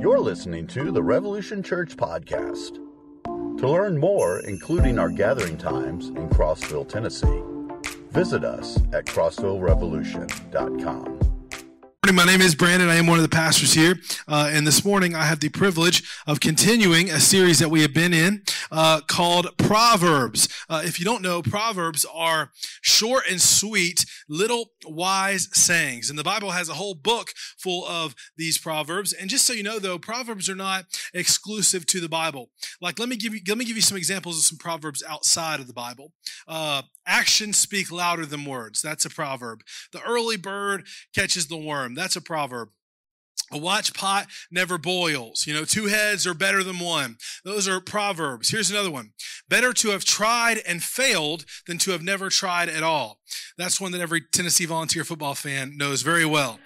You're listening to the Revolution Church Podcast. To learn more, including our gathering times in Crossville, Tennessee, visit us at crossvillerevolution.com. My name is Brandon. I am one of the pastors here, and this morning I have the privilege of continuing a series that we have been in called Proverbs. If you don't know, Proverbs are short and sweet, little wise sayings, and the Bible has a whole book full of these Proverbs. And just so you know, though, Proverbs are not exclusive to the Bible. Like, let me give you some examples of some Proverbs outside of the Bible. Actions speak louder than words. That's a proverb. The early bird catches the worm. That's a proverb. A watch pot never boils. Two heads are better than one. Those are proverbs. Here's another one. Better to have tried and failed than to have never tried at all. That's one that every Tennessee Volunteer football fan knows very well.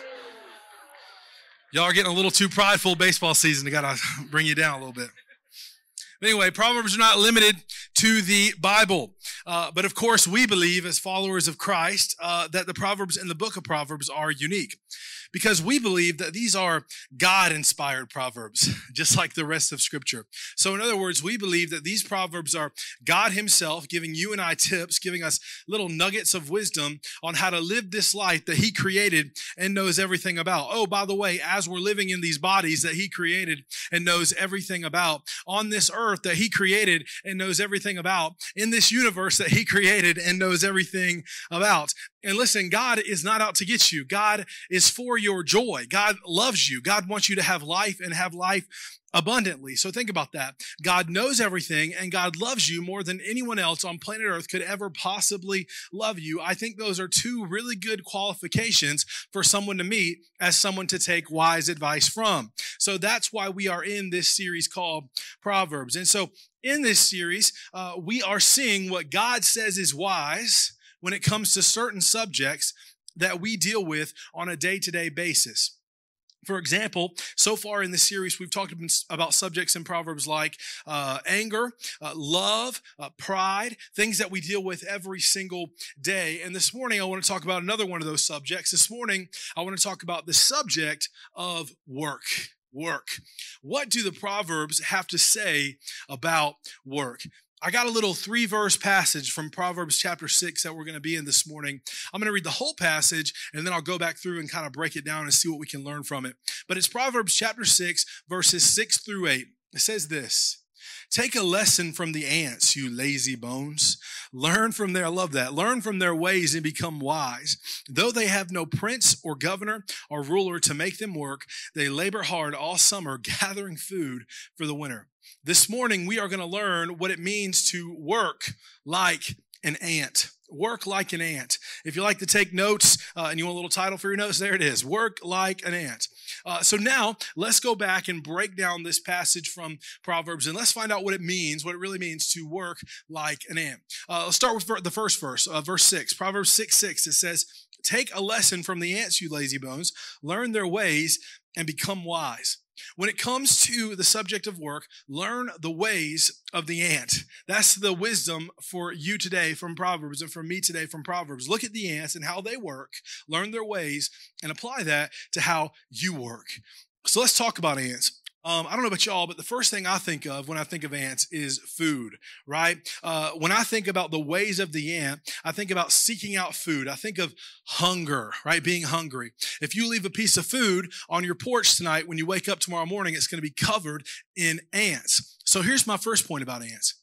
Y'all are getting a little too prideful baseball season. I got to bring you down a little bit. Anyway, Proverbs are not limited to the Bible. But of course, we believe as followers of Christ that the Proverbs in the book of Proverbs are unique, because we believe that these are God-inspired Proverbs, just like the rest of Scripture. So in other words, we believe that these Proverbs are God himself giving you and I tips, giving us little nuggets of wisdom on how to live this life that he created and knows everything about. Oh, by the way, as we're living in these bodies that he created and knows everything about, on this earth that he created and knows everything about, in this universe that he created and knows everything about. And listen, God is not out to get you. God is for your joy. God loves you. God wants you to have life and have life abundantly. So think about that. God knows everything, and God loves you more than anyone else on planet Earth could ever possibly love you. I think those are two really good qualifications for someone to meet as someone to take wise advice from. So that's why we are in this series called Proverbs. And so in this series, we are seeing what God says is wise when it comes to certain subjects that we deal with on a day-to-day basis. For example, so far in this series, we've talked about subjects in Proverbs like anger, love, pride, things that we deal with every single day. And this morning, I want to talk about another one of those subjects. This morning, I want to talk about the subject of work. Work. What do the Proverbs have to say about work? I got a little 3-verse passage from Proverbs chapter 6 that we're going to be in this morning. I'm going to read the whole passage, and then I'll go back through and kind of break it down and see what we can learn from it. But it's Proverbs chapter 6, verses 6 through 8. It says this: "Take a lesson from the ants, you lazy bones. Learn from their, I love that, learn from their ways and become wise. Though they have no prince or governor or ruler to make them work, they labor hard all summer, gathering food for the winter." This morning, we are going to learn what it means to work like an ant. Work like an ant. If you like to take notes and you want a little title for your notes, there it is. Work like an ant. So now let's go back and break down this passage from Proverbs, and let's find out what it means, what it really means to work like an ant. Let's start with the first verse, verse 6. Proverbs 6:6. It says, "Take a lesson from the ants, you lazy bones. Learn their ways and become wise." When it comes to the subject of work, learn the ways of the ant. That's the wisdom for you today from Proverbs and for me today from Proverbs. Look at the ants and how they work, learn their ways, and apply that to how you work. So let's talk about ants. I don't know about y'all, but the first thing I think of when I think of ants is food, right? When I think about the ways of the ant, I think about seeking out food. I think of hunger, right? Being hungry. If you leave a piece of food on your porch tonight, when you wake up tomorrow morning, it's going to be covered in ants. So here's my first point about ants.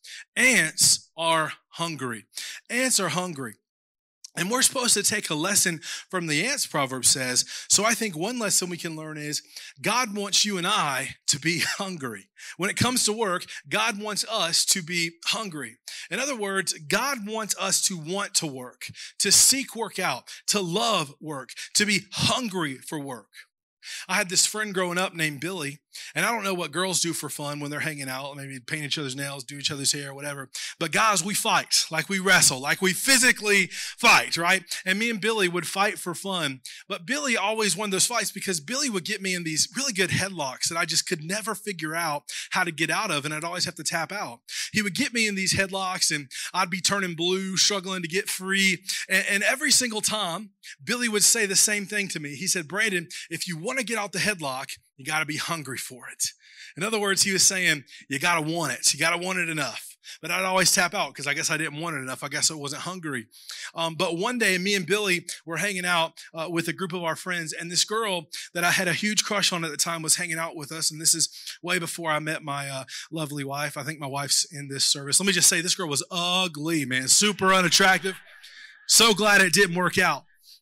Ants are hungry. Ants are hungry. And we're supposed to take a lesson from the ants, Proverbs says. So I think one lesson we can learn is God wants you and I to be hungry. When it comes to work, God wants us to be hungry. In other words, God wants us to want to work, to seek work out, to love work, to be hungry for work. I had this friend growing up named Billy, and I don't know what girls do for fun when they're hanging out, maybe paint each other's nails, do each other's hair, whatever. But guys, we fight, like we wrestle, like we physically fight, right? And me and Billy would fight for fun. But Billy always won those fights because Billy would get me in these really good headlocks that I just could never figure out how to get out of, and I'd always have to tap out. He would get me in these headlocks, and I'd be turning blue, struggling to get free. And every single time, Billy would say the same thing to me. He said, Brandon, if you want want to get out the headlock, you got to be hungry for it. In other words, he was saying, you got to want it. You got to want it enough. But I'd always tap out because I guess I didn't want it enough. I guess I wasn't hungry. But one day, me and Billy were hanging out with a group of our friends, and this girl that I had a huge crush on at the time was hanging out with us. And this is way before I met my lovely wife. I think my wife's in this service. Let me just say, this girl was ugly, man, super unattractive. So glad it didn't work out.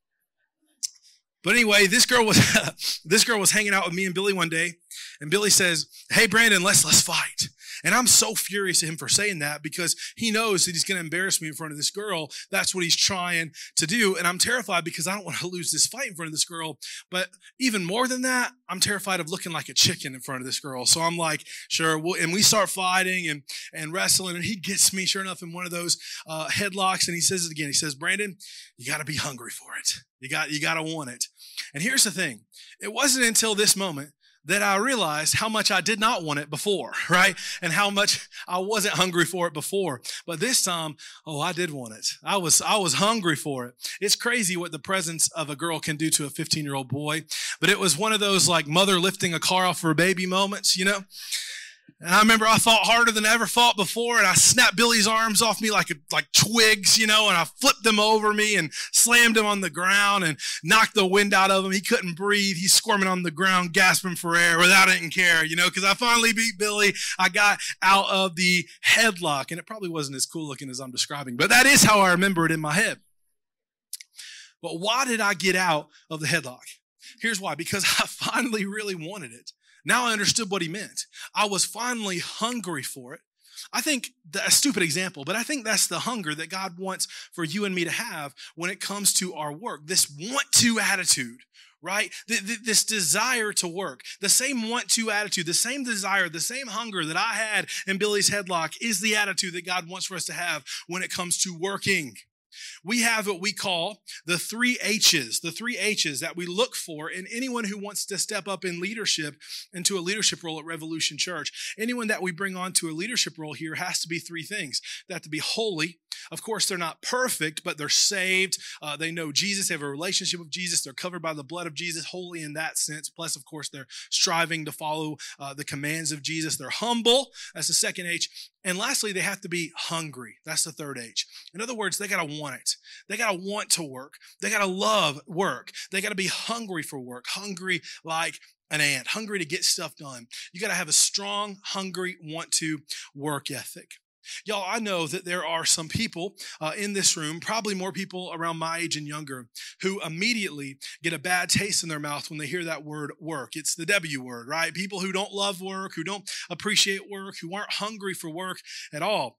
But anyway, this girl was hanging out with me and Billy one day, and Billy says, "Hey, Brandon, let's fight." And I'm so furious at him for saying that because he knows that he's going to embarrass me in front of this girl. That's what he's trying to do. And I'm terrified because I don't want to lose this fight in front of this girl. But even more than that, I'm terrified of looking like a chicken in front of this girl. So I'm like, sure. And we start fighting and wrestling. And he gets me, sure enough, in one of those headlocks. And he says it again. He says, "Brandon, you got to be hungry for it. You got to want it." And here's the thing. It wasn't until this moment that I realized how much I did not want it before, right? And how much I wasn't hungry for it before. But this time, I did want it. I was hungry for it. It's crazy what the presence of a girl can do to a 15-year-old boy. But it was one of those like mother lifting a car off for a baby moments, you know? And I remember I fought harder than I ever fought before, and I snapped Billy's arms off me like twigs, you know, and I flipped them over me and slammed him on the ground and knocked the wind out of him. He couldn't breathe. He's squirming on the ground, gasping for air without I didn't care, you know, because I finally beat Billy. I got out of the headlock, and it probably wasn't as cool looking as I'm describing, but that is how I remember it in my head. But why did I get out of the headlock? Here's why. Because I finally really wanted it. Now I understood what he meant. I was finally hungry for it. I think a stupid example, but I think that's the hunger that God wants for you and me to have when it comes to our work. This want to attitude, right? This desire to work, the same want to attitude, the same desire, the same hunger that I had in Billy's headlock is the attitude that God wants for us to have when it comes to working. We have what we call the 3 H's that we look for in anyone who wants to step up in leadership into a leadership role at Revolution Church. Anyone that we bring on to a leadership role here has to be 3 things. They have to be holy. Of course, they're not perfect, but they're saved. They know Jesus. They have a relationship with Jesus. They're covered by the blood of Jesus, holy in that sense. Plus, of course, they're striving to follow the commands of Jesus. They're humble. That's the 2nd H. And lastly, they have to be hungry. That's the 3rd H. In other words, they got to want it. They got to want to work. They got to love work. They got to be hungry for work, hungry like an ant, hungry to get stuff done. You got to have a strong, hungry, want to work ethic. Y'all, I know that there are some people in this room, probably more people around my age and younger, who immediately get a bad taste in their mouth when they hear that word work. It's the W word, right? People who don't love work, who don't appreciate work, who aren't hungry for work at all.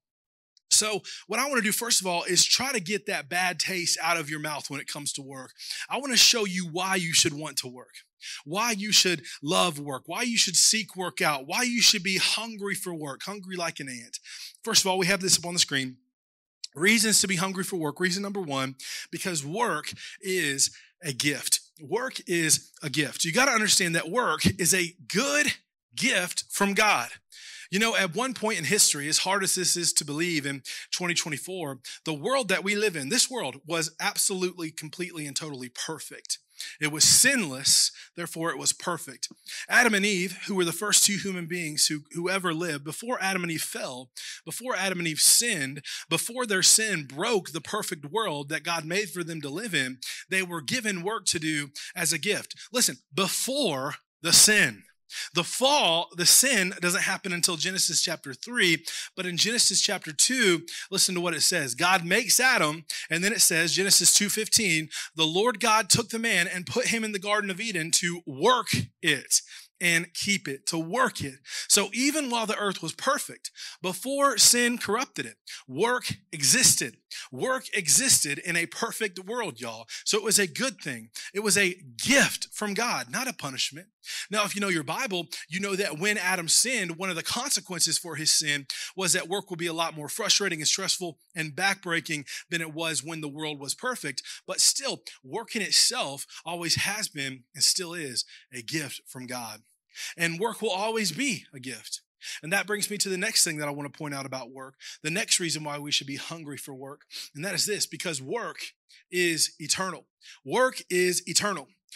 So what I want to do, first of all, is try to get that bad taste out of your mouth when it comes to work. I want to show you why you should want to work, why you should love work, why you should seek work out, why you should be hungry for work, hungry like an ant. First of all, we have this up on the screen. Reasons to be hungry for work. Reason number 1, because work is a gift. Work is a gift. You got to understand that work is a good gift from God. You know, at one point in history, as hard as this is to believe in 2024, the world that we live in, this world was absolutely, completely, and totally perfect. It was sinless, therefore it was perfect. Adam and Eve, who were the first 2 human beings who ever lived, before Adam and Eve fell, before Adam and Eve sinned, before their sin broke the perfect world that God made for them to live in, they were given work to do as a gift. Listen, before the sin. The fall, the sin doesn't happen until Genesis chapter 3, but in Genesis chapter 2, listen to what it says. God makes Adam, and then it says, Genesis 2:15, the Lord God took the man and put him in the Garden of Eden to work it and keep it, to work it. So even while the earth was perfect, before sin corrupted it, work existed. Work existed in a perfect world, y'all. So it was a good thing. It was a gift from God, not a punishment. Now, if you know your Bible, you know that when Adam sinned, one of the consequences for his sin was that work will be a lot more frustrating and stressful and backbreaking than it was when the world was perfect. But still, work in itself always has been and still is a gift from God. And work will always be a gift. And that brings me to the next thing that I want to point out about work. The next reason why we should be hungry for work. And that is this, because work is eternal. Work is eternal.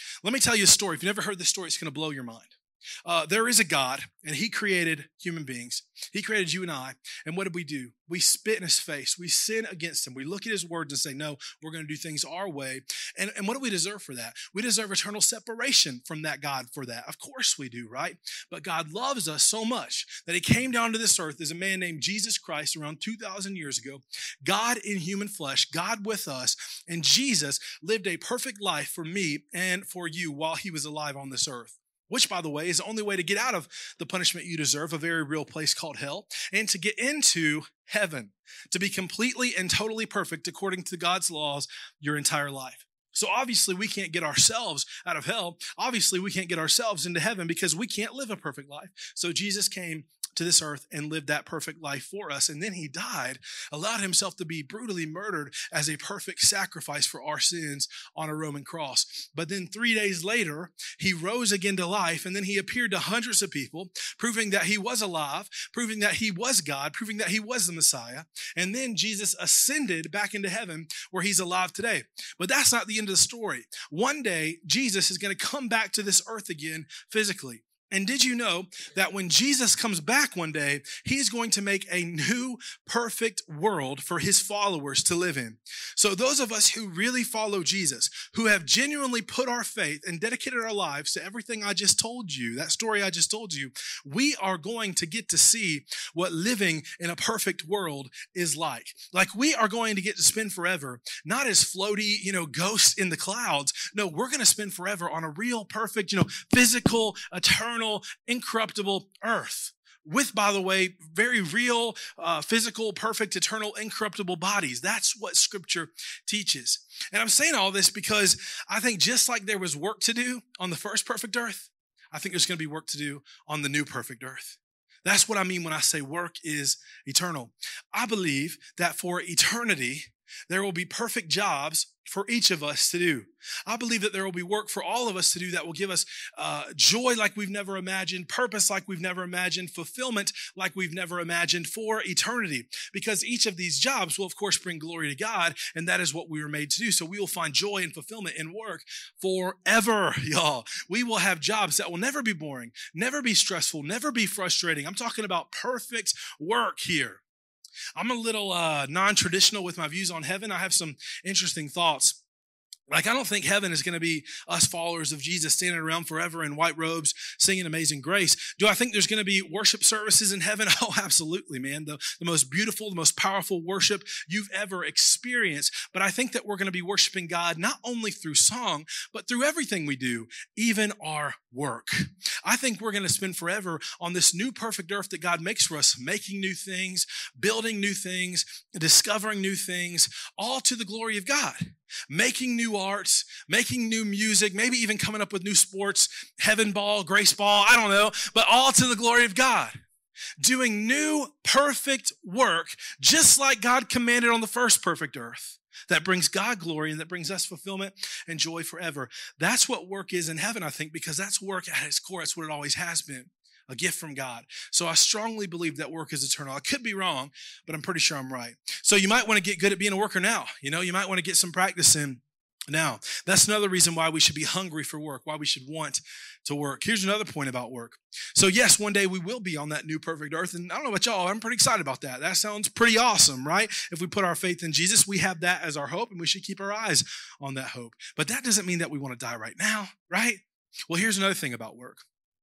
Let me tell you a story. If you've never heard this story, it's going to blow your mind. There is a God, and he created human beings. He created you and I. And what did we do? We spit in his face. We sin against him. We look at his words and say, no, we're going to do things our way. And what do we deserve for that? We deserve eternal separation from that God for that. Of course we do, right? But God loves us so much that he came down to this earth as a man named Jesus Christ around 2,000 years ago. God in human flesh, God with us. And Jesus lived a perfect life for me and for you while he was alive on this earth. Which, by the way, is the only way to get out of the punishment you deserve, a very real place called hell, and to get into heaven, to be completely and totally perfect according to God's laws your entire life. So obviously we can't get ourselves out of hell. Obviously we can't get ourselves into heaven because we can't live a perfect life. So Jesus came to this earth and lived that perfect life for us. And then he died, allowed himself to be brutally murdered as a perfect sacrifice for our sins on a Roman cross. But then 3 days later, he rose again to life, and then he appeared to hundreds of people, proving that he was alive, proving that he was God, proving that he was the Messiah. And then Jesus ascended back into heaven where he's alive today. But that's not the end of the story. One day, Jesus is going to come back to this earth again physically. And did you know that when Jesus comes back one day, he's going to make a new perfect world for his followers to live in? So those of us who really follow Jesus, who have genuinely put our faith and dedicated our lives to everything I just told you, that story I just told you, we are going to get to see what living in a perfect world is like. Like we are going to get to spend forever, not as floaty, ghosts in the clouds. No, we're going to spend forever on a real perfect, physical, eternal, incorruptible earth with, by the way, very real, physical, perfect, eternal, incorruptible bodies. That's what Scripture teaches. And I'm saying all this because I think just like there was work to do on the first perfect earth, I think there's going to be work to do on the new perfect earth. That's what I mean when I say work is eternal. I believe that for eternity, there will be perfect jobs for each of us to do. I believe that there will be work for all of us to do that will give us joy like we've never imagined, purpose like we've never imagined, fulfillment like we've never imagined for eternity. Because each of these jobs will, of course, bring glory to God, and that is what we were made to do. So we will find joy and fulfillment in work forever, y'all. We will have jobs that will never be boring, never be stressful, never be frustrating. I'm talking about perfect work here. I'm a little non-traditional with my views on heaven. I have some interesting thoughts. Like, I don't think heaven is going to be us followers of Jesus standing around forever in white robes singing Amazing Grace. Do I think there's going to be worship services in heaven? Oh, absolutely, man. The most beautiful, the most powerful worship you've ever experienced. But I think that we're going to be worshiping God not only through song, but through everything we do, even our work. I think we're going to spend forever on this new perfect earth that God makes for us, making new things, building new things, discovering new things, all to the glory of God. Making new arts, making new music, maybe even coming up with new sports, heaven ball, grace ball, I don't know, but all to the glory of God. Doing new perfect work, just like God commanded on the first perfect earth. That brings God glory and that brings us fulfillment and joy forever. That's what work is in heaven, I think, because that's work at its core. That's what it always has been. A gift from God. So I strongly believe that work is eternal. I could be wrong, but I'm pretty sure I'm right. So you might want to get good at being a worker now. You might want to get some practice in now. That's another reason why we should be hungry for work, why we should want to work. Here's another point about work. So yes, one day we will be on that new perfect earth. And I don't know about y'all, I'm pretty excited about that. That sounds pretty awesome, right? If we put our faith in Jesus, we have that as our hope, and we should keep our eyes on that hope. But that doesn't mean that we want to die right now, right? Well, here's another thing about work.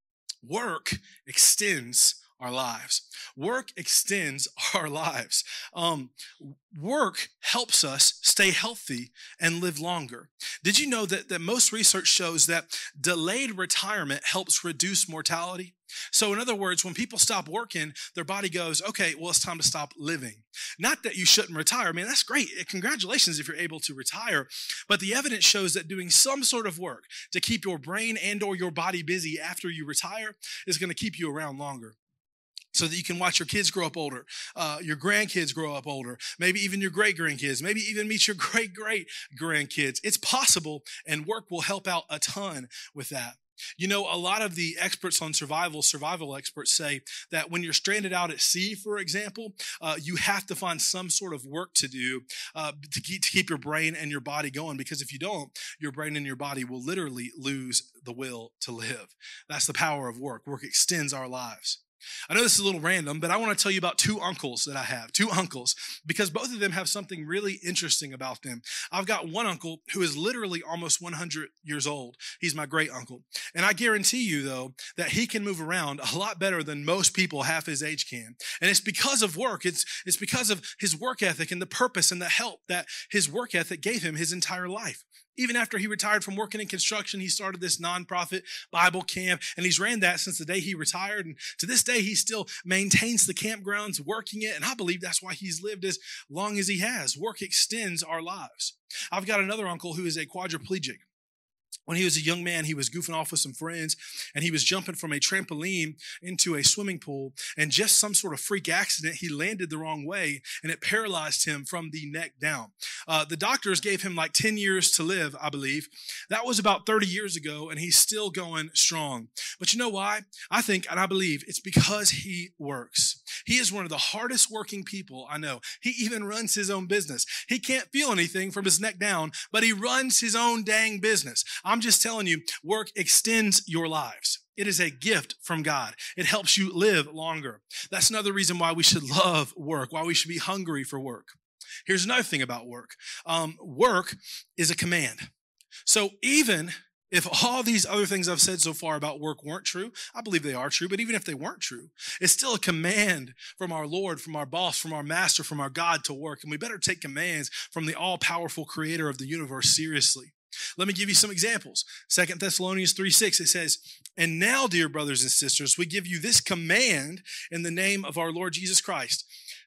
Work extends our lives. Work extends our lives. Work helps us stay healthy and live longer. Did you know that most research shows that delayed retirement helps reduce mortality? So in other words, when people stop working, their body goes, okay, well, it's time to stop living. Not that you shouldn't retire. Man, that's great. Congratulations if you're able to retire. But the evidence shows that doing some sort of work to keep your brain and or your body busy after you retire is going to keep you around longer. So that you can watch your kids grow up older, your grandkids grow up older, maybe even your great-grandkids, maybe even meet your great-great-grandkids. It's possible, and work will help out a ton with that. You know, a lot of the experts on survival experts say that when you're stranded out at sea, for example, you have to find some sort of work to do to keep your brain and your body going, because if you don't, your brain and your body will literally lose the will to live. That's the power of work. Work extends our lives. I know this is a little random, but I want to tell you about two uncles that I have, because both of them have something really interesting about them. I've got one uncle who is literally almost 100 years old. He's my great uncle. And I guarantee you, though, that he can move around a lot better than most people half his age can. And it's because of work. It's because of his work ethic and the purpose and the help that his work ethic gave him his entire life. Even after he retired from working in construction, he started this nonprofit Bible camp, and he's ran that since the day he retired. And to this day, he still maintains the campgrounds, working it. And I believe that's why he's lived as long as he has. Work extends our lives. I've got another uncle who is a quadriplegic. When he was a young man, he was goofing off with some friends, and he was jumping from a trampoline into a swimming pool, and just some sort of freak accident, he landed the wrong way, and it paralyzed him from the neck down. The doctors gave him like 10 years to live, I believe. That was about 30 years ago, and he's still going strong. But you know why? I think, and I believe, it's because he works. He is one of the hardest working people I know. He even runs his own business. He can't feel anything from his neck down, but he runs his own dang business. I'm just telling you, work extends your lives. It is a gift from God. It helps you live longer. That's another reason why we should love work, why we should be hungry for work. Here's another thing about work. Work is a command. So even if all these other things I've said so far about work weren't true, I believe they are true, but even if they weren't true, it's still a command from our Lord, from our boss, from our master, from our God to work. And we better take commands from the all-powerful creator of the universe seriously. Let me give you some examples. 2 Thessalonians 3:6, it says, "And now, dear brothers and sisters, we give you this command in the name of our Lord Jesus Christ.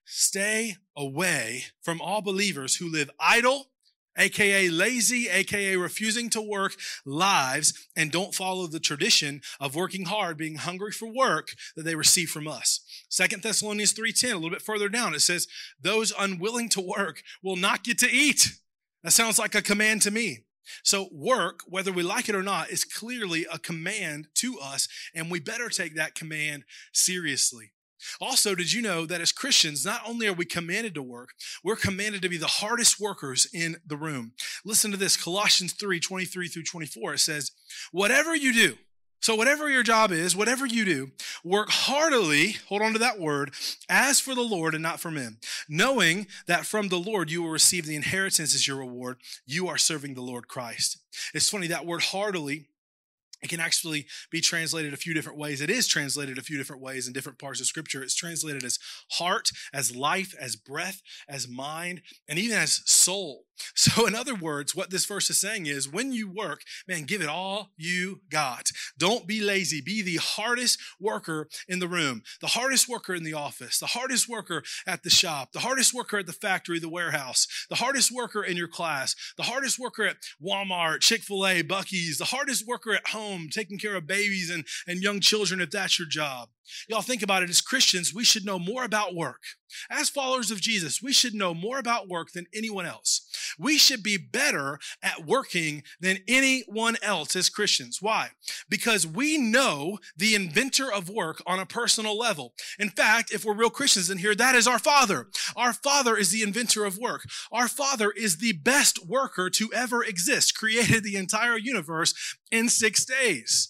Stay away from all believers who live idle, aka lazy, aka refusing to work lives, and don't follow the tradition of working hard, being hungry for work that they receive from us." 2 Thessalonians 3:10, a little bit further down, it says, "Those unwilling to work will not get to eat." That sounds like a command to me. So work, whether we like it or not, is clearly a command to us, and we better take that command seriously. Also, did you know that as Christians, not only are we commanded to work, we're commanded to be the hardest workers in the room. Listen to this, Colossians 3:23 through 24. It says, "Whatever you do," so whatever your job is, whatever you do, "work heartily," hold on to that word, "as for the Lord and not for men, knowing that from the Lord you will receive the inheritance as your reward. You are serving the Lord Christ." It's funny, that word heartily, it can actually be translated a few different ways. It is translated a few different ways in different parts of Scripture. It's translated as heart, as life, as breath, as mind, and even as soul. So in other words, what this verse is saying is when you work, man, give it all you got. Don't be lazy. Be the hardest worker in the room, the hardest worker in the office, the hardest worker at the shop, the hardest worker at the factory, the warehouse, the hardest worker in your class, the hardest worker at Walmart, Chick-fil-A, Buc-ee's, the hardest worker at home, taking care of babies and young children if that's your job. Y'all think about it, as Christians, we should know more about work. As followers of Jesus, we should know more about work than anyone else. We should be better at working than anyone else as Christians. Why? Because we know the inventor of work on a personal level. In fact, if we're real Christians in here, that is our Father. Our Father is the inventor of work. Our Father is the best worker to ever exist, created the entire universe in 6 days.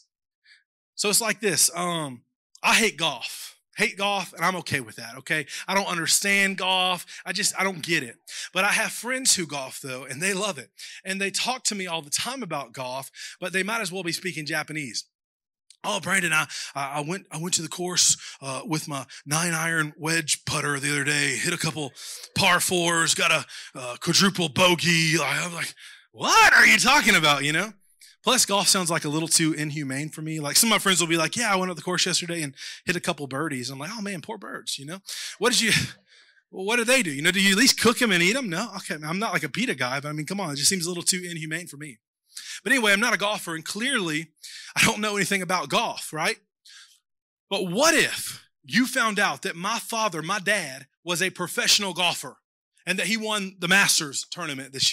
So it's like this. I hate golf, and I'm okay with that, okay? I don't understand golf. I don't get it. But I have friends who golf, though, and they love it. And they talk to me all the time about golf, but they might as well be speaking Japanese. "Oh, Brandon, I went to the course with my 9-iron wedge putter the other day, hit a couple par fours, got a quadruple bogey." I'm like, what are you talking about, you know? Plus, golf sounds like a little too inhumane for me. Like some of my friends will be like, "Yeah, I went up the course yesterday and hit a couple birdies." I'm like, "Oh man, poor birds, you know? What do they do? You know, do you at least cook them and eat them?" No? Okay, I'm not like a PETA guy, but I mean, come on, it just seems a little too inhumane for me. But anyway, I'm not a golfer, and clearly I don't know anything about golf, right? But what if you found out that my dad, was a professional golfer and that he won the Masters tournament this year?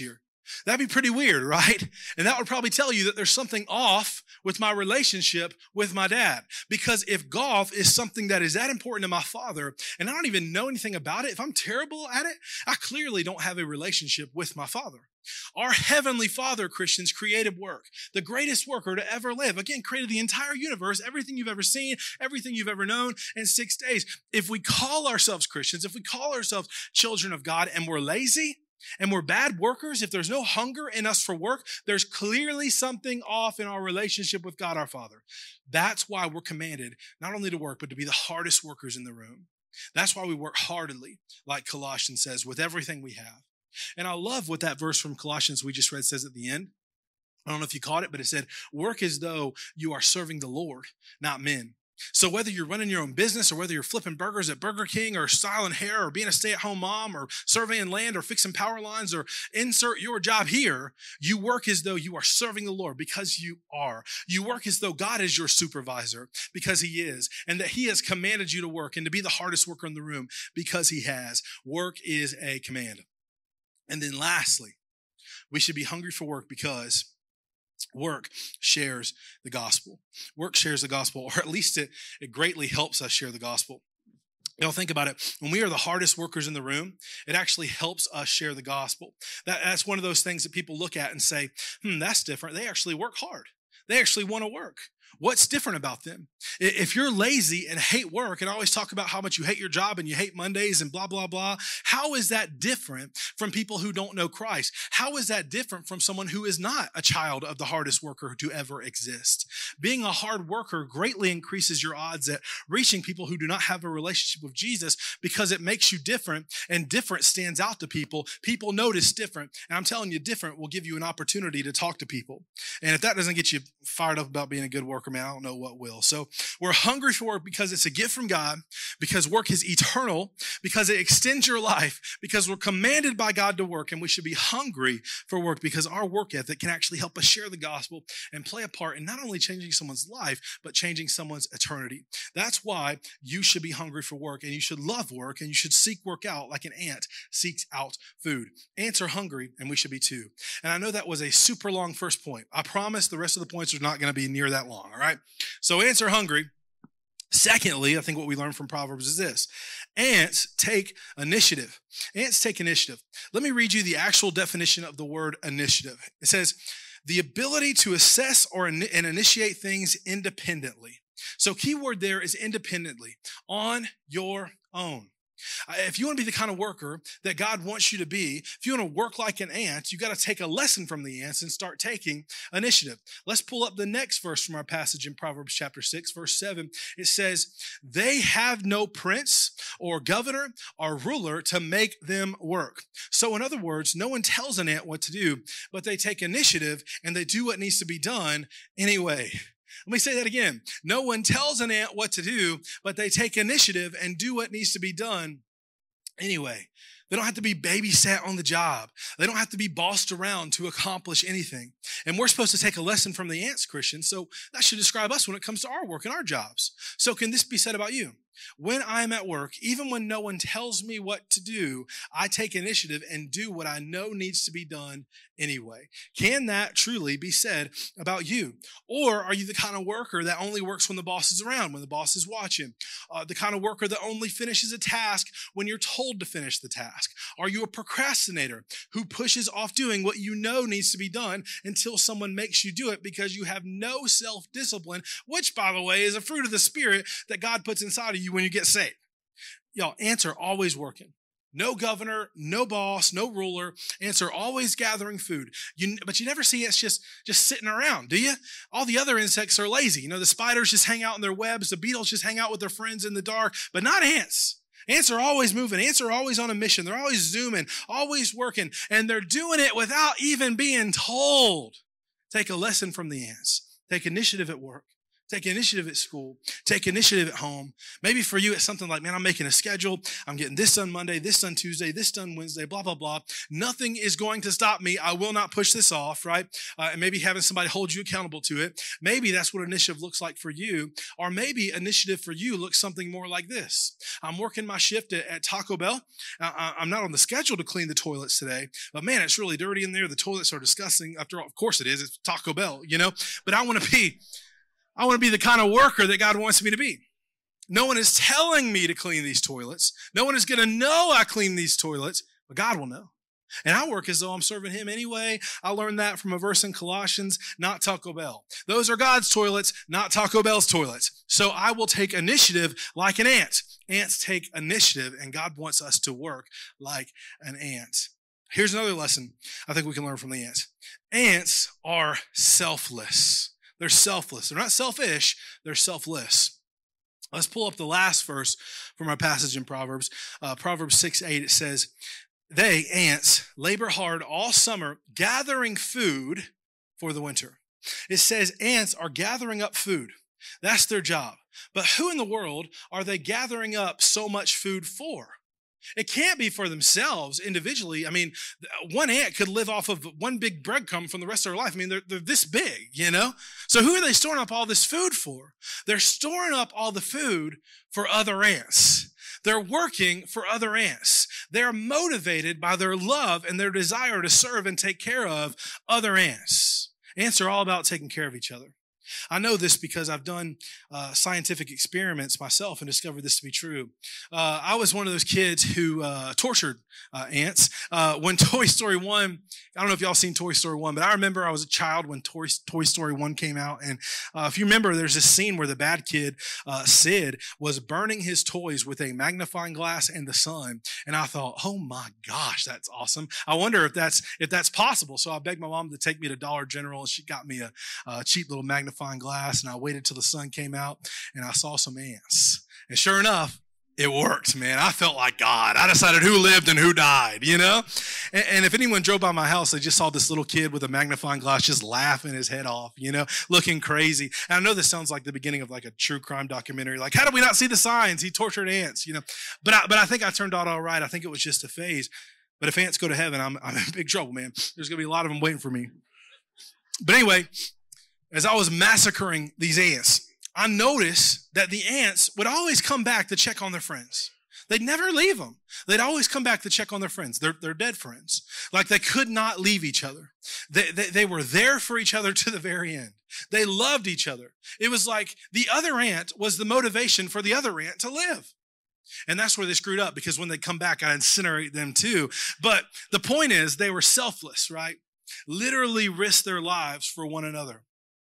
That'd be pretty weird, right? And that would probably tell you that there's something off with my relationship with my dad. Because if golf is something that is that important to my father, and I don't even know anything about it, if I'm terrible at it, I clearly don't have a relationship with my father. Our Heavenly Father, Christians, created work, the greatest worker to ever live. Again, created the entire universe, everything you've ever seen, everything you've ever known in 6 days. If we call ourselves Christians, if we call ourselves children of God and we're lazy, and we're bad workers, if there's no hunger in us for work, there's clearly something off in our relationship with God our Father. That's why we're commanded not only to work, but to be the hardest workers in the room. That's why we work heartily, like Colossians says, with everything we have. And I love what that verse from Colossians we just read says at the end. I don't know if you caught it, but it said, work as though you are serving the Lord, not men. So whether you're running your own business or whether you're flipping burgers at Burger King or styling hair or being a stay-at-home mom or surveying land or fixing power lines or insert your job here, you work as though you are serving the Lord because you are. You work as though God is your supervisor because he is, and that he has commanded you to work and to be the hardest worker in the room because he has. Work is a command. And then lastly, we should be hungry for work because work shares the gospel. Work shares the gospel, or at least it greatly helps us share the gospel. Y'all think about it. When we are the hardest workers in the room, it actually helps us share the gospel. That's one of those things that people look at and say, that's different. They actually work hard. They actually want to work. What's different about them? If you're lazy and hate work and always talk about how much you hate your job and you hate Mondays and blah, blah, blah, how is that different from people who don't know Christ? How is that different from someone who is not a child of the hardest worker to ever exist? Being a hard worker greatly increases your odds at reaching people who do not have a relationship with Jesus because it makes you different, and different stands out to people. People notice different, and I'm telling you, different will give you an opportunity to talk to people. And if that doesn't get you fired up about being a good worker, man, I don't know what will. So we're hungry for work because it's a gift from God, because work is eternal, because it extends your life, because we're commanded by God to work, and we should be hungry for work because our work ethic can actually help us share the gospel and play a part in not only changing someone's life, but changing someone's eternity. That's why you should be hungry for work, and you should love work, and you should seek work out like an ant seeks out food. Ants are hungry, and we should be too. And I know that was a super long first point. I promise the rest of the points are not going to be near that long, all right? So ants are hungry. Secondly, I think what we learn from Proverbs is this. Ants take initiative. Ants take initiative. Let me read you the actual definition of the word initiative. It says, the ability to assess and initiate things independently. So key word there is independently, on your own. If you want to be the kind of worker that God wants you to be, if you want to work like an ant, you got to take a lesson from the ants and start taking initiative. Let's pull up the next verse from our passage in Proverbs chapter 6, verse 7. It says, they have no prince or governor or ruler to make them work. So in other words, no one tells an ant what to do, but they take initiative and they do what needs to be done anyway. Let me say that again. No one tells an ant what to do, but they take initiative and do what needs to be done anyway. They don't have to be babysat on the job. They don't have to be bossed around to accomplish anything. And we're supposed to take a lesson from the ants, Christians. So that should describe us when it comes to our work and our jobs. So can this be said about you? When I'm at work, even when no one tells me what to do, I take initiative and do what I know needs to be done anyway. Can that truly be said about you? Or are you the kind of worker that only works when the boss is around, when the boss is watching? The kind of worker that only finishes a task when you're told to finish the task? Are you a procrastinator who pushes off doing what you know needs to be done until someone makes you do it because you have no self-discipline, which, by the way, is a fruit of the Spirit that God puts inside of you when you get saved? Y'all, ants are always working. No governor, no boss, no ruler. Ants are always gathering food. But you never see ants just sitting around, do you? All the other insects are lazy. The spiders just hang out in their webs. The beetles just hang out with their friends in the dark, but not ants. Ants are always moving. Ants are always on a mission. They're always zooming, always working, and they're doing it without even being told. Take a lesson from the ants. Take initiative at work. Take initiative at school. Take initiative at home. Maybe for you, it's something like, man, I'm making a schedule. I'm getting this done Monday, this done Tuesday, this done Wednesday, blah, blah, blah. Nothing is going to stop me. I will not push this off, right? And maybe having somebody hold you accountable to it. Maybe that's what initiative looks like for you. Or maybe initiative for you looks something more like this. I'm working my shift at Taco Bell. I'm not on the schedule to clean the toilets today, but man, it's really dirty in there. The toilets are disgusting. After all, of course it is. It's Taco Bell, but I want to be the kind of worker that God wants me to be. No one is telling me to clean these toilets. No one is going to know I clean these toilets, but God will know. And I work as though I'm serving him anyway. I learned that from a verse in Colossians, not Taco Bell. Those are God's toilets, not Taco Bell's toilets. So I will take initiative like an ant. Ants take initiative, and God wants us to work like an ant. Here's another lesson I think we can learn from the ants. Ants are selfless. They're selfless. They're not selfish. They're selfless. Let's pull up the last verse from our passage in Proverbs. Proverbs 6:8, it says, they, ants, labor hard all summer, gathering food for the winter. It says ants are gathering up food. That's their job. But who in the world are they gathering up so much food for? It can't be for themselves individually. I mean, one ant could live off of one big breadcrumb from the rest of their life. I mean, they're this big, So who are they storing up all this food for? They're storing up all the food for other ants. They're working for other ants. They're motivated by their love and their desire to serve and take care of other ants. Ants are all about taking care of each other. I know this because I've done scientific experiments myself and discovered this to be true. I was one of those kids who tortured ants. When Toy Story 1, I don't know if y'all seen Toy Story 1, but I remember I was a child when Toy Story 1 came out. And if you remember, there's this scene where the bad kid, Sid, was burning his toys with a magnifying glass in the sun. And I thought, oh my gosh, that's awesome. I wonder if that's possible. So I begged my mom to take me to Dollar General, and she got me a cheap little magnifying glass, and I waited till the sun came out, and I saw some ants. And sure enough, it worked, man. I felt like God. I decided who lived and who died, And if anyone drove by my house, they just saw this little kid with a magnifying glass just laughing his head off, looking crazy. And I know this sounds like the beginning of like a true crime documentary. Like, how did we not see the signs? He tortured ants, But I think I turned out all right. I think it was just a phase. But if ants go to heaven, I'm in big trouble, man. There's going to be a lot of them waiting for me. But anyway, as I was massacring these ants, I noticed that the ants would always come back to check on their friends. They'd never leave them. They'd always come back to check on their friends, their dead friends. Like they could not leave each other. They were there for each other to the very end. They loved each other. It was like the other ant was the motivation for the other ant to live. And that's where they screwed up, because when they come back, I incinerate them too. But the point is, they were selfless, right? Literally risked their lives for one another.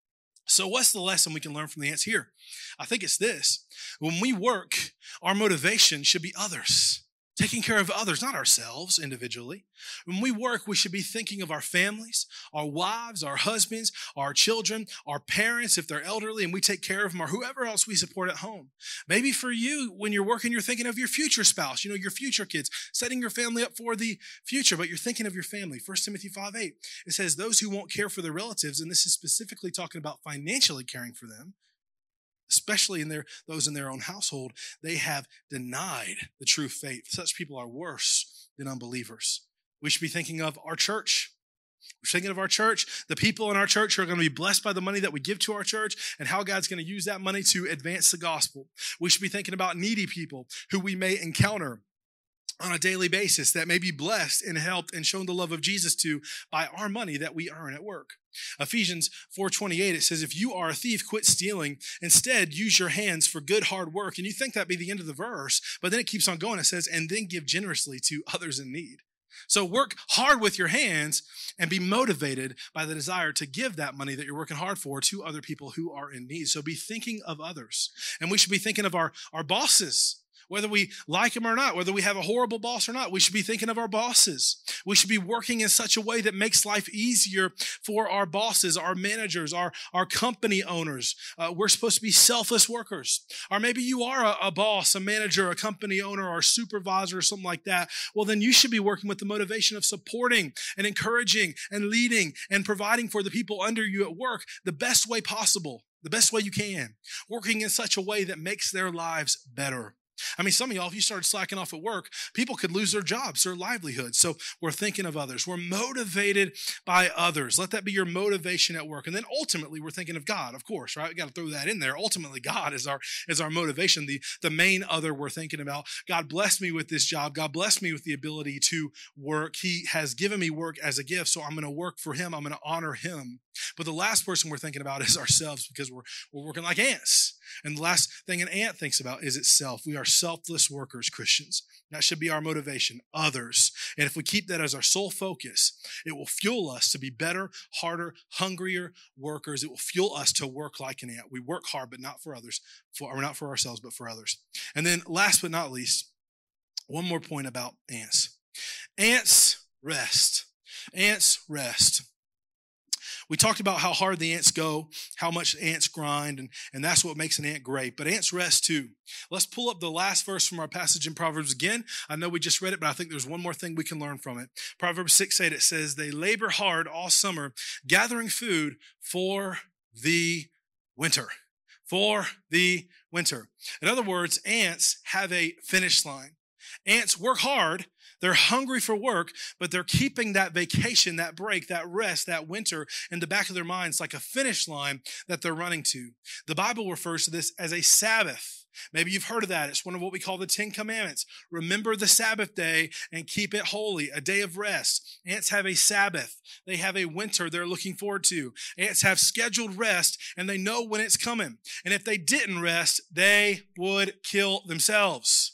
So what's the lesson we can learn from the ants here? I think it's this. When we work, our motivation should be others. Taking care of others, not ourselves individually. When we work, we should be thinking of our families, our wives, our husbands, our children, our parents, if they're elderly, and we take care of them, or whoever else we support at home. Maybe for you, when you're working, you're thinking of your future spouse, your future kids, setting your family up for the future, but you're thinking of your family. 1 Timothy 5:8, it says, those who won't care for their relatives, and this is specifically talking about financially caring for them, especially those in their own household, they have denied the true faith. Such people are worse than unbelievers. We should be thinking of our church. We're thinking of our church, the people in our church who are going to be blessed by the money that we give to our church, and how God's going to use that money to advance the gospel. We should be thinking about needy people who we may encounter on a daily basis that may be blessed and helped and shown the love of Jesus to by our money that we earn at work. Ephesians 4:28, it says, if you are a thief, quit stealing. Instead, use your hands for good, hard work. And you think that'd be the end of the verse, but then it keeps on going. It says, and then give generously to others in need. So work hard with your hands and be motivated by the desire to give that money that you're working hard for to other people who are in need. So be thinking of others. And we should be thinking of our bosses. Whether we like them or not, whether we have a horrible boss or not, we should be thinking of our bosses. We should be working in such a way that makes life easier for our bosses, our managers, our company owners. We're supposed to be selfless workers. Or maybe you are a boss, a manager, a company owner, or a supervisor or something like that. Well, then you should be working with the motivation of supporting and encouraging and leading and providing for the people under you at work the best way possible the best way you can, working in such a way that makes their lives better. I mean, some of y'all, if you started slacking off at work, people could lose their jobs, their livelihoods. So we're thinking of others. We're motivated by others. Let that be your motivation at work. And then ultimately, we're thinking of God, of course, right? We got to throw that in there. Ultimately, God is our motivation, the main other we're thinking about. God bless me with this job. God bless me with the ability to work. He has given me work as a gift, so I'm going to work for him. I'm going to honor him. But the last person we're thinking about is ourselves, because we're working like ants. And the last thing an ant thinks about is itself. We are selfless workers, Christians. That should be our motivation, others. And if we keep that as our sole focus, it will fuel us to be better, harder, hungrier workers. It will fuel us to work like an ant. We work hard, but not for others, or not for ourselves, but for others. And then last but not least, one more point about ants. Ants rest. Ants rest. We talked about how hard the ants go, how much ants grind, and that's what makes an ant great. But ants rest too. Let's pull up the last verse from our passage in Proverbs again. I know we just read it, but I think there's one more thing we can learn from it. Proverbs 6:8, it says, they labor hard all summer, gathering food for the winter. For the winter. In other words, ants have a finish line. Ants work hard. They're hungry for work, but they're keeping that vacation, that break, that rest, that winter in the back of their minds like a finish line that they're running to. The Bible refers to this as a Sabbath. Maybe you've heard of that. It's one of what we call the 10 Commandments. Remember the Sabbath day and keep it holy, a day of rest. Ants have a Sabbath. They have a winter they're looking forward to. Ants have scheduled rest, and they know when it's coming. And if they didn't rest, they would kill themselves.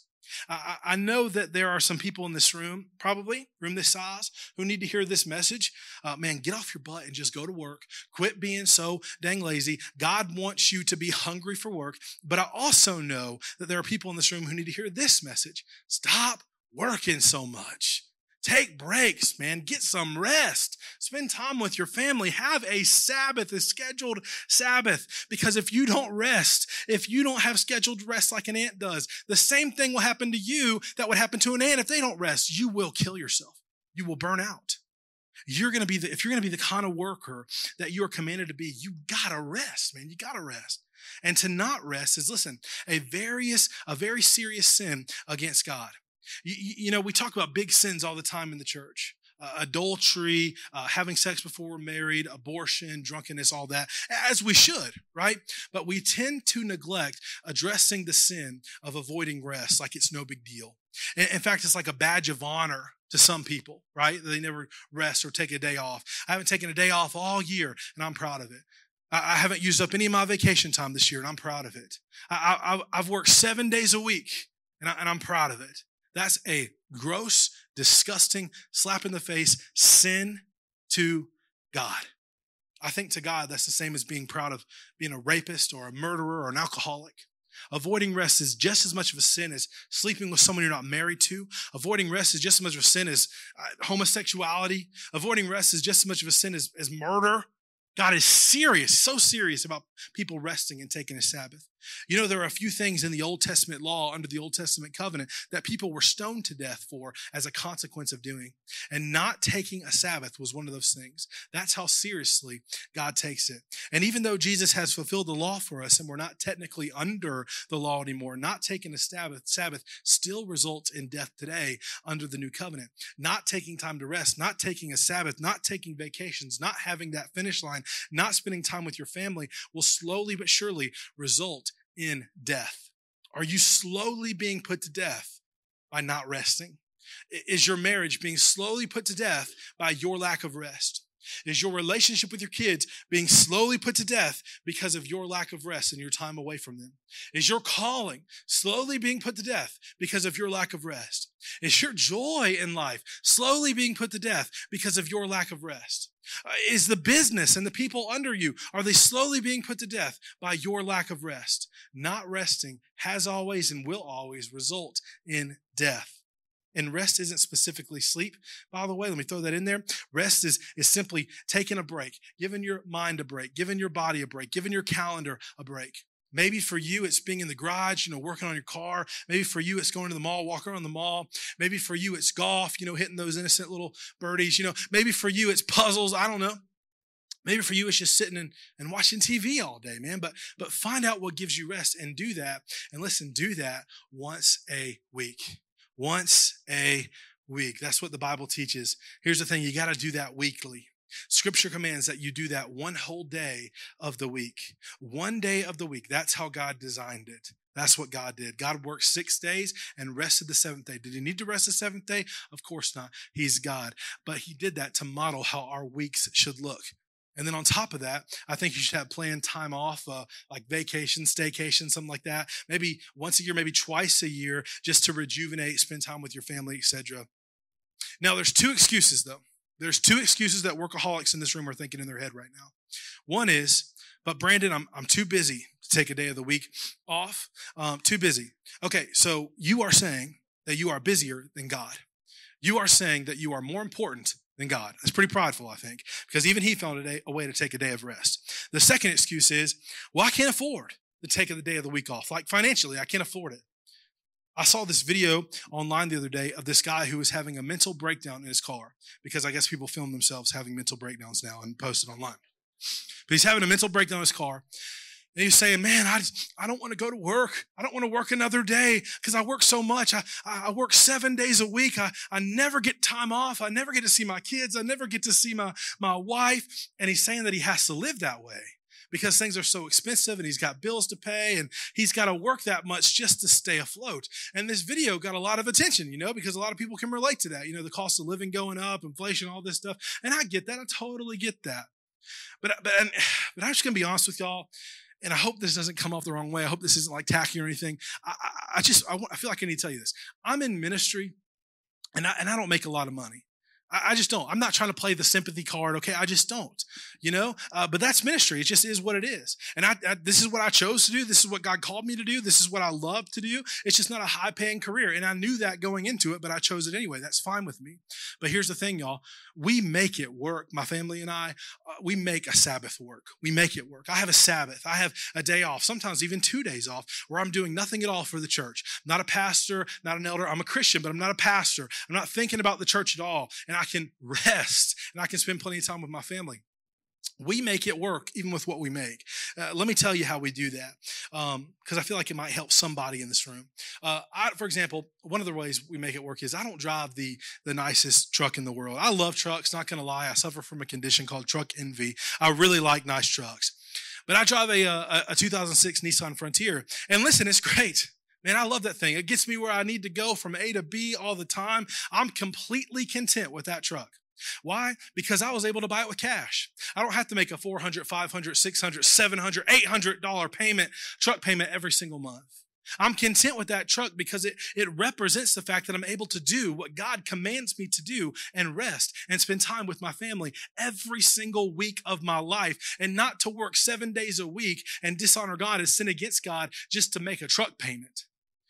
I know that there are some people in this room, probably, room this size, who need to hear this message. Man, get off your butt and just go to work. Quit being so dang lazy. God wants you to be hungry for work. But I also know that there are people in this room who need to hear this message. Stop working so much. Take breaks, man. Get some rest. Spend time with your family. Have a Sabbath, a scheduled Sabbath. Because if you don't rest, if you don't have scheduled rest like an ant does, the same thing will happen to you that would happen to an ant if they don't rest. You will kill yourself. You will burn out. If you're going to be the kind of worker that you are commanded to be, you gotta rest, man. You gotta rest. And to not rest is, listen, a very serious sin against God. You know, we talk about big sins all the time in the church. Adultery, having sex before we're married, abortion, drunkenness, all that, as we should, right? But we tend to neglect addressing the sin of avoiding rest like it's no big deal. In fact, it's like a badge of honor to some people, right? They never rest or take a day off. I haven't taken a day off all year, and I'm proud of it. I haven't used up any of my vacation time this year, and I'm proud of it. I've worked 7 days a week, and I'm proud of it. That's a gross, disgusting, slap in the face sin to God. I think to God, that's the same as being proud of being a rapist or a murderer or an alcoholic. Avoiding rest is just as much of a sin as sleeping with someone you're not married to. Avoiding rest is just as much of a sin as homosexuality. Avoiding rest is just as much of a sin as murder. God is serious, so serious about people resting and taking a Sabbath. You know, there are a few things in the Old Testament law, under the Old Testament covenant, that people were stoned to death for as a consequence of doing. And not taking a Sabbath was one of those things. That's how seriously God takes it. And even though Jesus has fulfilled the law for us and we're not technically under the law anymore, not taking a Sabbath still results in death today under the new covenant. Not taking time to rest, not taking a Sabbath, not taking vacations, not having that finish line, not spending time with your family will slowly but surely result in death. Are you slowly being put to death by not resting? Is your marriage being slowly put to death by your lack of rest? Is your relationship with your kids being slowly put to death because of your lack of rest and your time away from them? Is your calling slowly being put to death because of your lack of rest? Is your joy in life slowly being put to death because of your lack of rest? Is the business and the people under you, are they slowly being put to death by your lack of rest? Not resting has always and will always result in death. And rest isn't specifically sleep. By the way, let me throw that in there. Rest is simply taking a break, giving your mind a break, giving your body a break, giving your calendar a break. Maybe for you, it's being in the garage, working on your car. Maybe for you, it's going to the mall, walking around the mall. Maybe for you, it's golf, hitting those innocent little birdies. Maybe for you, it's puzzles. I don't know. Maybe for you, it's just sitting and watching TV all day, man. But find out what gives you rest and do that. And listen, do that once a week. Once a week. That's what the Bible teaches. Here's the thing. You got to do that weekly. Scripture commands that you do that one whole day of the week. One day of the week. That's how God designed it. That's what God did. God worked 6 days and rested the seventh day. Did he need to rest the seventh day? Of course not. He's God. But he did that to model how our weeks should look. And then on top of that, I think you should have planned time off, like vacation, staycation, something like that. Maybe once a year, maybe twice a year, just to rejuvenate, spend time with your family, etc. Now, there's 2 excuses, though. There's 2 excuses that workaholics in this room are thinking in their head right now. One is, but Brandon, I'm too busy to take a day of the week off. Too busy. Okay, so you are saying that you are busier than God. You are saying that you are more important than God. That's pretty prideful, I think, because even he found a way to take a day of rest. The second excuse is, well, I can't afford to take the day of the week off. Like financially, I can't afford it. I saw this video online the other day of this guy who was having a mental breakdown in his car, because I guess people film themselves having mental breakdowns now and post it online. But he's having a mental breakdown in his car. And he's saying, man, I don't want to go to work. I don't want to work another day because I work so much. I work 7 days a week. I never get time off. I never get to see my kids. I never get to see my wife. And he's saying that he has to live that way because things are so expensive and he's got bills to pay and he's got to work that much just to stay afloat. And this video got a lot of attention, because a lot of people can relate to that. The cost of living going up, inflation, all this stuff. And I get that. I totally get that. But I'm just going to be honest with y'all. And I hope this doesn't come off the wrong way. I hope this isn't like tacky or anything. I feel like I need to tell you this. I'm in ministry, and I don't make a lot of money. I just don't. I'm not trying to play the sympathy card, okay? I just don't, But that's ministry. It just is what it is. And this is what I chose to do. This is what God called me to do. This is what I love to do. It's just not a high-paying career. And I knew that going into it, but I chose it anyway. That's fine with me. But here's the thing, y'all. We make it work. My family and I, we make a Sabbath work. We make it work. I have a Sabbath. I have a day off, sometimes even 2 days off, where I'm doing nothing at all for the church. I'm not a pastor, not an elder. I'm a Christian, but I'm not a pastor. I'm not thinking about the church at all. And I can rest and I can spend plenty of time with my family. We make it work even with what we make. Let me tell you how we do that, because I feel like it might help somebody in this room. For example, one of the ways we make it work is I don't drive the nicest truck in the world. I love trucks, not going to lie. I suffer from a condition called truck envy. I really like nice trucks. But I drive a 2006 Nissan Frontier. And listen, it's great. Man, I love that thing. It gets me where I need to go from A to B all the time. I'm completely content with that truck. Why? Because I was able to buy it with cash. I don't have to make a $400, $500, $600, $700, $800 truck payment every single month. I'm content with that truck because it represents the fact that I'm able to do what God commands me to do and rest and spend time with my family every single week of my life, and not to work 7 days a week and dishonor God and sin against God just to make a truck payment.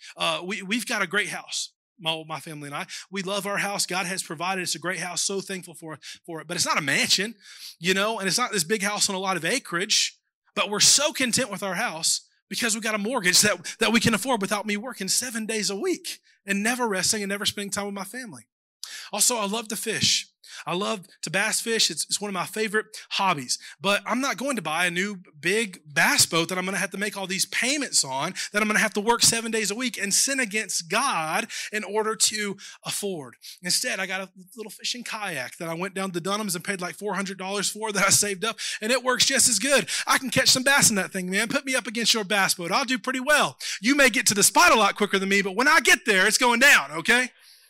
We've got a great house. My family and I, we love our house. God has provided us a great house. So thankful for it. But it's not a mansion, and it's not this big house on a lot of acreage. But we're so content with our house because we got a mortgage that we can afford without me working 7 days a week and never resting and never spending time with my family. Also, I love to fish. I love to bass fish. It's one of my favorite hobbies. But I'm not going to buy a new big bass boat that I'm going to have to make all these payments on, that I'm going to have to work 7 days a week and sin against God in order to afford. Instead, I got a little fishing kayak that I went down to Dunham's and paid like $400 for, that I saved up, and it works just as good. I can catch some bass in that thing, man. Put me up against your bass boat. I'll do pretty well. You may get to the spot a lot quicker than me, but when I get there, it's going down, okay?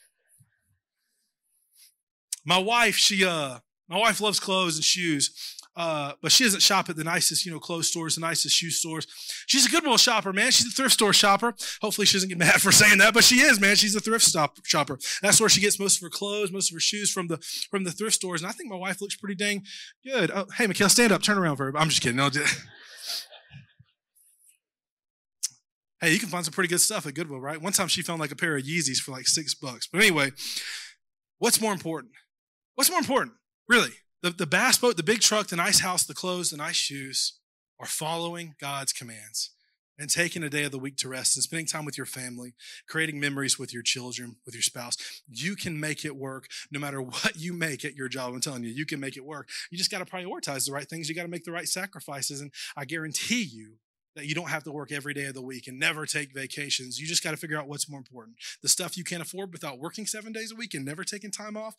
My wife loves clothes and shoes, but she doesn't shop at the nicest, clothes stores, the nicest shoe stores. She's a good little shopper, man. She's a thrift store shopper. Hopefully she doesn't get mad for saying that, but she is, man. She's a thrift shopper. That's where she gets most of her clothes, most of her shoes from the thrift stores. And I think my wife looks pretty dang good. Oh, hey, Mikhail, stand up, turn around for her. I'm just kidding. No, hey, you can find some pretty good stuff at Goodwill, right? One time she found like a pair of Yeezys for like $6. But anyway, what's more important? What's more important, really? The bass boat, the big truck, the nice house, the clothes, the nice shoes, or following God's commands? and taking a day of the week to rest and spending time with your family, creating memories with your children, with your spouse, you can make it work no matter what you make at your job. I'm telling you, you can make it work. You just got to prioritize the right things. You got to make the right sacrifices. And I guarantee you that you don't have to work every day of the week and never take vacations. You just got to figure out what's more important. The stuff you can't afford without working 7 days a week and never taking time off,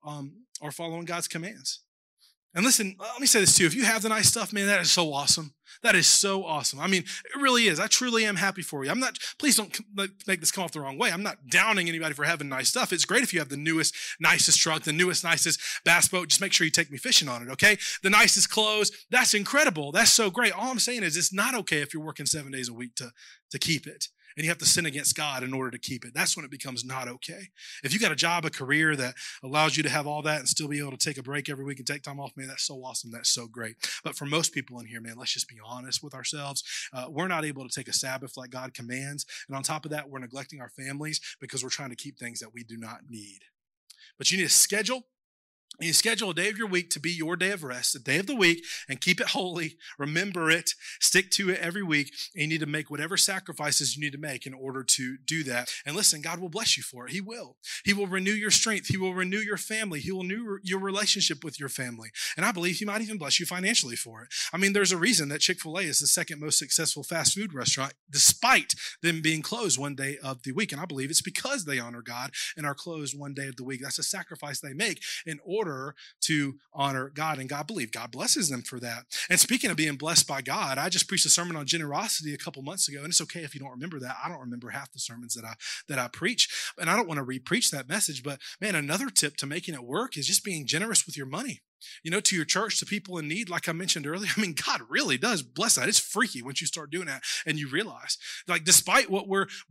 or following God's commands. And listen, let me say this too. If you have the nice stuff, man, that is so awesome. That is so awesome. I mean, it really is. I truly am happy for you. Please don't make this come off the wrong way. I'm not downing anybody for having nice stuff. It's great if you have the newest, nicest truck, the newest, nicest bass boat. Just make sure you take me fishing on it, okay? The nicest clothes. That's incredible. That's so great. All I'm saying is it's not okay if you're working 7 days a week to keep it. And you have to sin against God in order to keep it. That's when it becomes not okay. If you got a job, a career that allows you to have all that and still be able to take a break every week and take time off, man, that's so awesome. That's so great. But for most people in here, man, let's just be honest with ourselves. We're not able to take a Sabbath like God commands. And on top of that, we're neglecting our families because we're trying to keep things that we do not need. But you need a schedule. You schedule a day of your week to be your day of rest, a day of the week, and keep it holy. Remember it. Stick to it every week. And you need to make whatever sacrifices you need to make in order to do that. And listen, God will bless you for it. He will. He will renew your strength. He will renew your family. He will renew your relationship with your family. And I believe He might even bless you financially for it. I mean, there's a reason that Chick-fil-A is the second most successful fast food restaurant, despite them being closed one day of the week. And I believe it's because they honor God and are closed one day of the week. That's a sacrifice they make in order to honor God, and God blesses them for that. And speaking of being blessed by God, I just preached a sermon on generosity a couple months ago, and it's okay if you don't remember that. I don't remember half the sermons that I preach, and I don't want to re-preach that message, but man, another tip to making it work is just being generous with your money. You know, to your church, to people in need, like I mentioned earlier. I mean, God really does bless that. It's freaky once you start doing that and you realize, like, despite what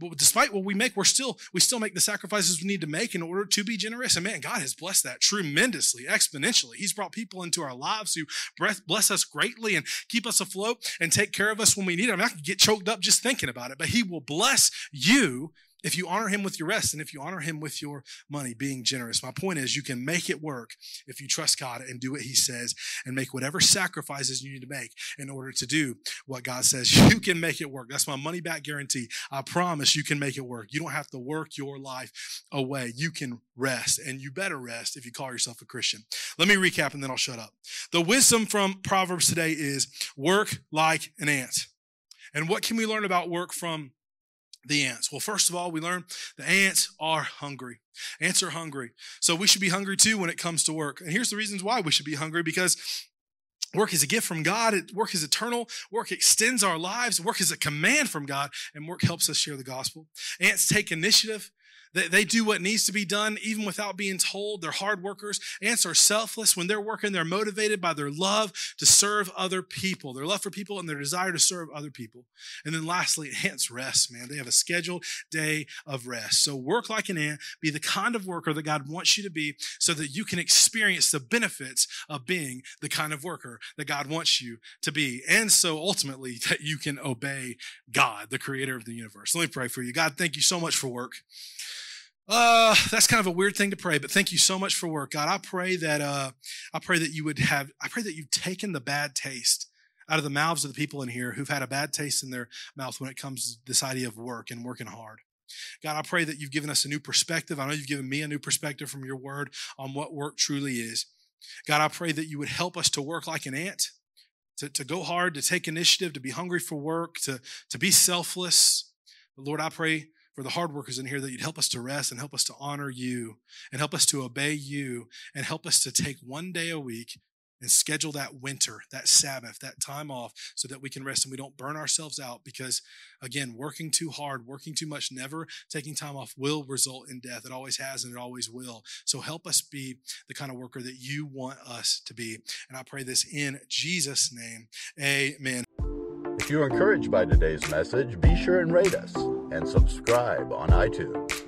we make, we still make the sacrifices we need to make in order to be generous. And man, God has blessed that tremendously, exponentially. He's brought people into our lives who bless us greatly and keep us afloat and take care of us when we need it. I mean, I can get choked up just thinking about it, but He will bless you if you honor Him with your rest and if you honor Him with your money, being generous. My point is, you can make it work if you trust God and do what He says and make whatever sacrifices you need to make in order to do what God says. You can make it work. That's my money back guarantee. I promise you can make it work. You don't have to work your life away. You can rest, and you better rest if you call yourself a Christian. Let me recap and then I'll shut up. The wisdom from Proverbs today is work like an ant. And what can we learn about work from the ants? Well, first of all, we learn the ants are hungry. Ants are hungry. So we should be hungry too when it comes to work. And here's the reasons why we should be hungry: because work is a gift from God. Work is eternal. Work extends our lives. Work is a command from God, and work helps us share the gospel. Ants take initiative. They do what needs to be done even without being told. They're hard workers. Ants are selfless. When they're working, they're motivated by their love to serve other people, their love for people and their desire to serve other people. And then lastly, ants rest, man. They have a scheduled day of rest. So work like an ant. Be the kind of worker that God wants you to be so that you can experience the benefits of being the kind of worker that God wants you to be. And so ultimately that you can obey God, the creator of the universe. Let me pray for you. God, thank you so much for work. That's kind of a weird thing to pray, but thank you so much for work. God, I pray that you've taken the bad taste out of the mouths of the people in here who've had a bad taste in their mouth when it comes to this idea of work and working hard. God, I pray that you've given us a new perspective. I know you've given me a new perspective from your word on what work truly is. God, I pray that you would help us to work like an ant, to go hard, to take initiative, to be hungry for work, to be selfless. But Lord, I pray for the hard workers in here that you'd help us to rest and help us to honor you and help us to obey you and help us to take one day a week and schedule that winter, that Sabbath, that time off so that we can rest and we don't burn ourselves out because, again, working too hard, working too much, never taking time off will result in death. It always has and it always will. So help us be the kind of worker that you want us to be. And I pray this in Jesus' name. Amen. If you are encouraged by today's message, be sure and rate us and subscribe on iTunes.